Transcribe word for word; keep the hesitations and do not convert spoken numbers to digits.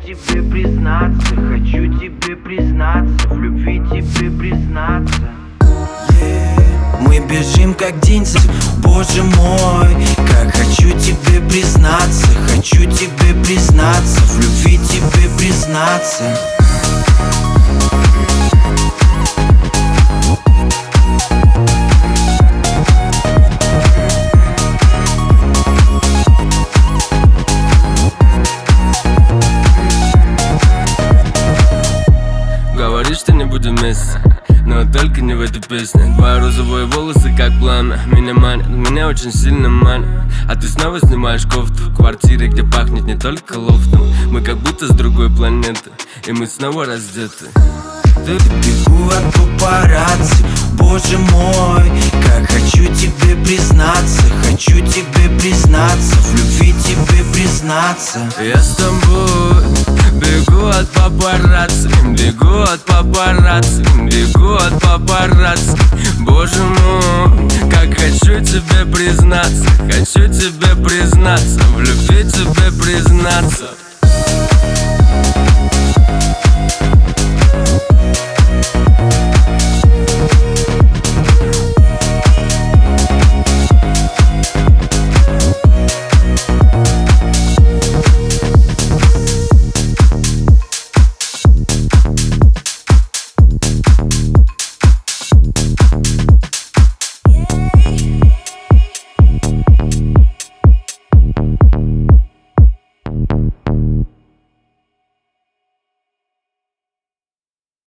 тебе признаться, хочу тебе признаться, в любви тебе признаться. Мы бежим как день за... Боже мой, как хочу тебе признаться, хочу тебе признаться, в любви тебе признаться. Говоришь, что не будем вместе, но только не в этой песне. Твои розовые волосы как пламя меня манят, меня очень сильно манят. А ты снова снимаешь кофту в квартире, где пахнет не только лофтом. Мы как будто с другой планеты, и мы снова раздеты. Бегу от папарацци, боже мой, как хочу тебе признаться, хочу тебе признаться, в любви тебе признаться. Я с тобой бегу от папарацци, бегу от папарацци, бегу от папарацци. Боже мой, как хочу тебе признаться, хочу тебе признаться, в любви тебе признаться.